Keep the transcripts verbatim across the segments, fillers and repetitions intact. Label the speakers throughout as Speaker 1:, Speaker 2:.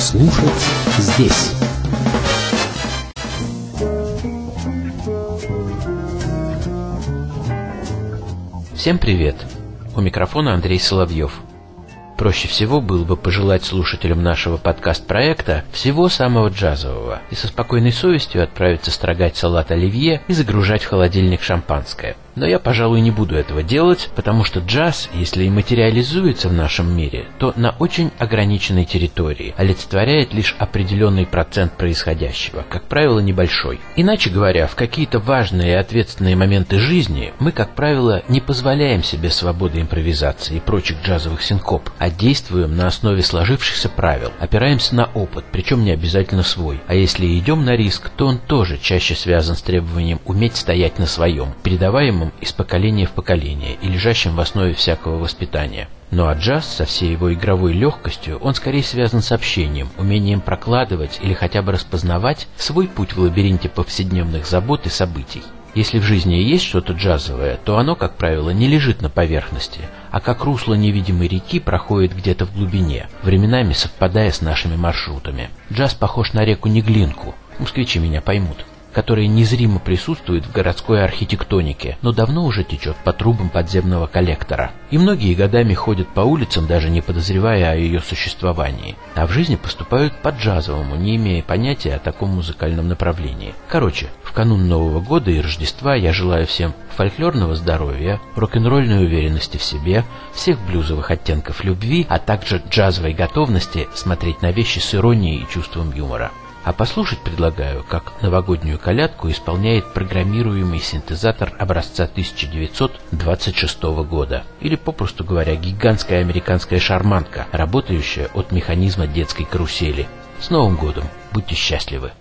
Speaker 1: слушать здесь.
Speaker 2: Всем привет! У микрофона Андрей Соловьев. Проще всего было бы пожелать слушателям нашего подкаст-проекта всего самого джазового и со спокойной совестью отправиться строгать салат оливье и загружать в холодильник шампанское. Но я, пожалуй, не буду этого делать, потому что джаз, если и материализуется в нашем мире, то на очень ограниченной территории, олицетворяет лишь определенный процент происходящего, как правило, небольшой. Иначе говоря, в какие-то важные и ответственные моменты жизни мы, как правило, не позволяем себе свободы импровизации и прочих джазовых синкоп, а действуем на основе сложившихся правил, опираемся на опыт, причем не обязательно свой. А если и идем на риск, то он тоже чаще связан с требованием уметь стоять на своем, передаваемым из поколения в поколение и лежащим в основе всякого воспитания. Ну а джаз со всей его игровой легкостью, он скорее связан с общением, умением прокладывать или хотя бы распознавать свой путь в лабиринте повседневных забот и событий. Если в жизни есть что-то джазовое, то оно, как правило, не лежит на поверхности, а как русло невидимой реки проходит где-то в глубине, временами совпадая с нашими маршрутами. Джаз похож на реку Неглинку, москвичи меня поймут, которая незримо присутствует в городской архитектонике, но давно уже течет по трубам подземного коллектора. И многие годами ходят по улицам, даже не подозревая о ее существовании. А в жизни поступают по-джазовому, не имея понятия о таком музыкальном направлении. Короче, в канун Нового года и Рождества я желаю всем фольклорного здоровья, рок-н-ролльной уверенности в себе, всех блюзовых оттенков любви, а также джазовой готовности смотреть на вещи с иронией и чувством юмора. А послушать предлагаю, как новогоднюю колядку исполняет программируемый синтезатор образца тысяча девятьсот двадцать шестого года. Или, попросту говоря, гигантская американская шарманка, работающая от механизма детской карусели. С Новым годом! Будьте счастливы!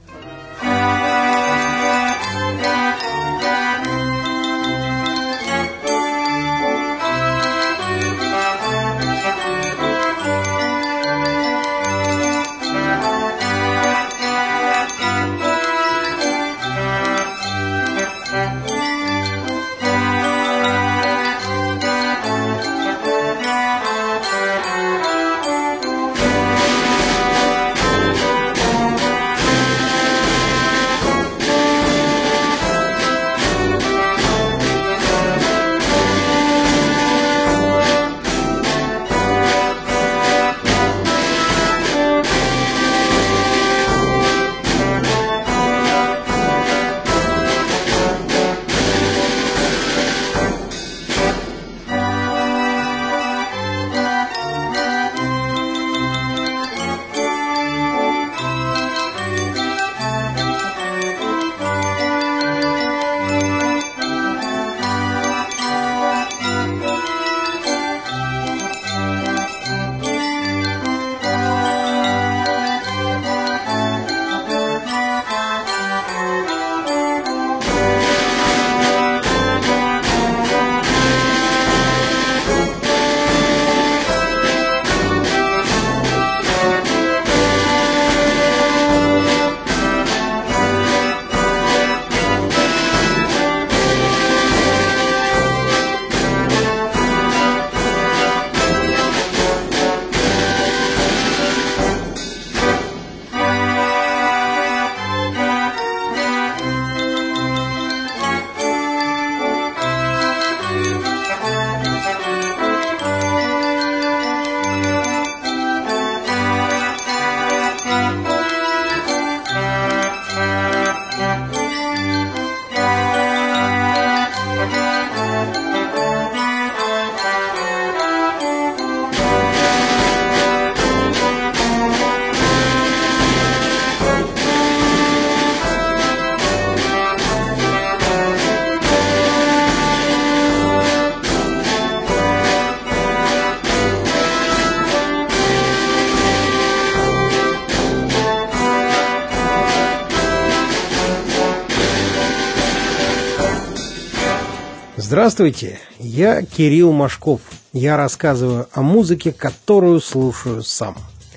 Speaker 3: Здравствуйте, я Кирилл Машков. Я рассказываю о музыке, которую слушаю сам.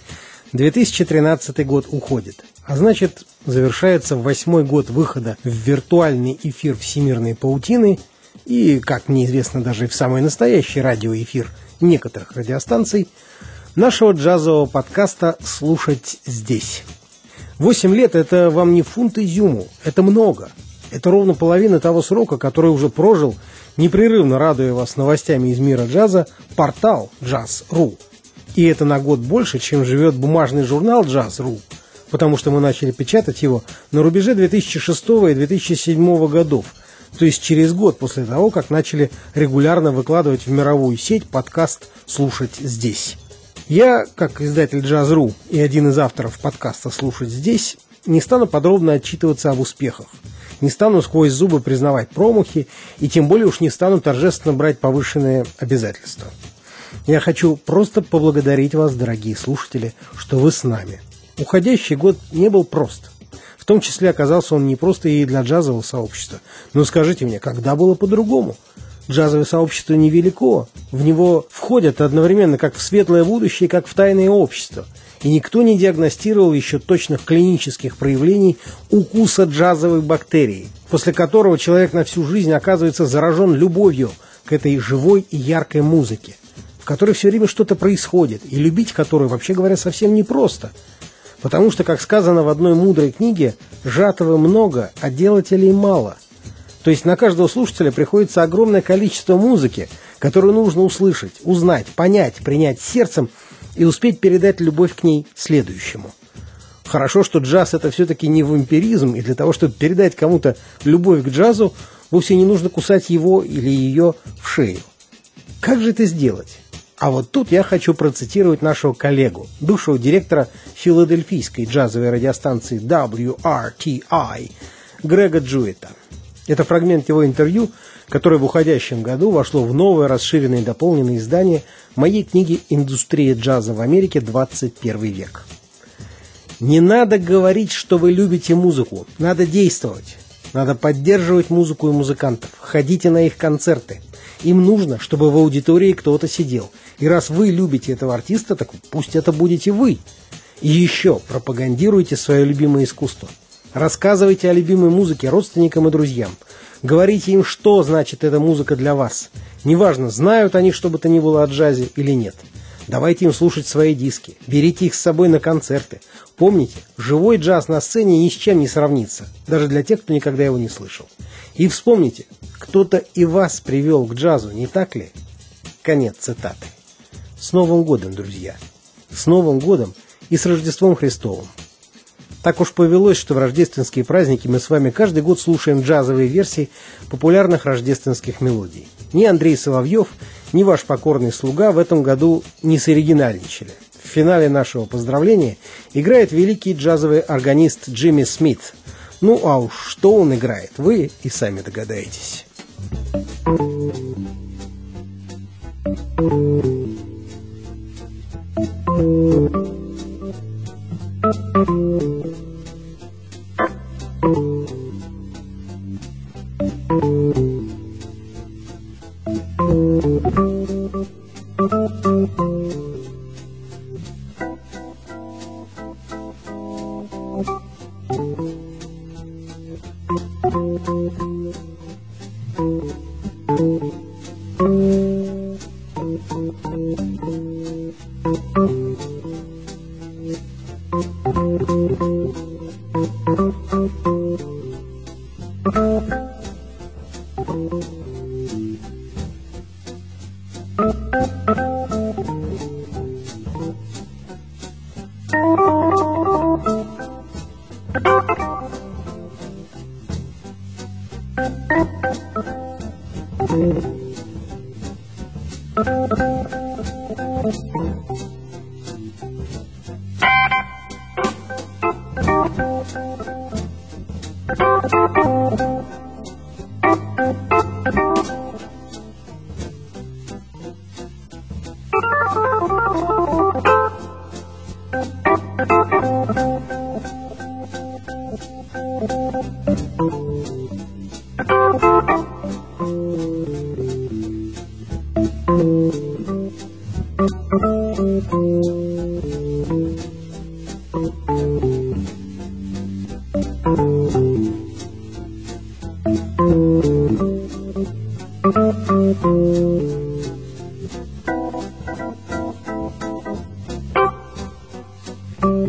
Speaker 3: две тысячи тринадцатый год уходит, а значит, завершается восьмой год выхода в виртуальный эфир всемирной паутины и, как мне известно, даже в самый настоящий радиоэфир некоторых радиостанций, нашего джазового подкаста «Слушать здесь». Восемь лет – это вам не фунт изюму, это много. Это ровно половина того срока, который уже прожил, непрерывно радуя вас новостями из мира джаза, портал джаз точка ру. И это на год больше, чем живет бумажный журнал джаз точка ру, потому что мы начали печатать его на рубеже две тысячи шестого и две тысячи седьмого годов, то есть через год после того, как начали регулярно выкладывать в мировую сеть подкаст «Слушать здесь». Я, как издатель джаз точка ру и один из авторов подкаста «Слушать здесь», не стану подробно отчитываться об успехах, не стану сквозь зубы признавать промахи и тем более уж не стану торжественно брать повышенные обязательства. Я хочу просто поблагодарить вас, дорогие слушатели, что вы с нами. Уходящий год не был прост. В том числе оказался он не просто и для джазового сообщества. Но скажите мне, когда было по-другому? Джазовое сообщество невелико. В него входят одновременно как в светлое будущее, как в тайное общество. И никто не диагностировал еще точных клинических проявлений укуса джазовой бактерии, после которого человек на всю жизнь оказывается заражен любовью к этой живой и яркой музыке, в которой все время что-то происходит, и любить которую, вообще говоря, совсем непросто. Потому что, как сказано в одной мудрой книге, «жатого много, а делателей мало». То есть на каждого слушателя приходится огромное количество музыки, которую нужно услышать, узнать, понять, принять сердцем и успеть передать любовь к ней следующему. Хорошо, что джаз – это все-таки не вампиризм, и для того, чтобы передать кому-то любовь к джазу, вовсе не нужно кусать его или ее в шею. Как же это сделать? А вот тут я хочу процитировать нашего коллегу, бывшего директора филадельфийской джазовой радиостанции дабл ю ар ти ай Грега Джуэта. Это фрагмент его интервью, которое в уходящем году вошло в новое, расширенное и дополненное издание моей книги «Индустрия джаза в Америке. двадцать первый век». Не надо говорить, что вы любите музыку, надо действовать. Надо поддерживать музыку и музыкантов, ходите на их концерты. Им нужно, чтобы в аудитории кто-то сидел. И раз вы любите этого артиста, так пусть это будете вы. И еще пропагандируйте свое любимое искусство. Рассказывайте о любимой музыке родственникам и друзьям. Говорите им, что значит эта музыка для вас. Неважно, знают они что бы то ни было о джазе или нет. Давайте им слушать свои диски. Берите их с собой на концерты. Помните, живой джаз на сцене ни с чем не сравнится. Даже для тех, кто никогда его не слышал. И вспомните, кто-то и вас привел к джазу, не так ли? Конец цитаты. С Новым годом, друзья! С Новым годом и с Рождеством Христовым! Так уж повелось, что в рождественские праздники мы с вами каждый год слушаем джазовые версии популярных рождественских мелодий. Ни Андрей Соловьев, ни ваш покорный слуга в этом году не соригинальничали. В финале нашего поздравления играет великий джазовый органист Джимми Смит. Ну а уж что он играет, вы и сами догадаетесь.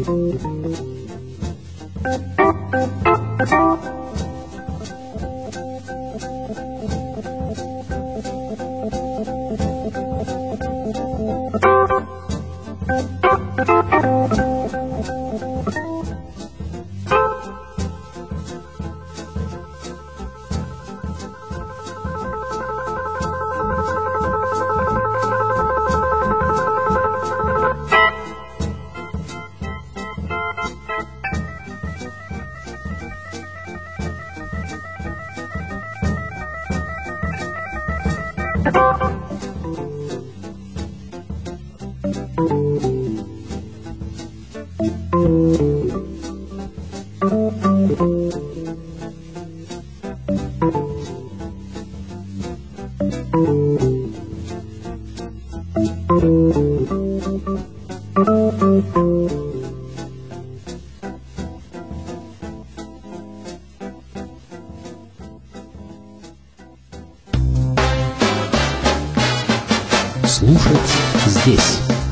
Speaker 1: Слушать здесь.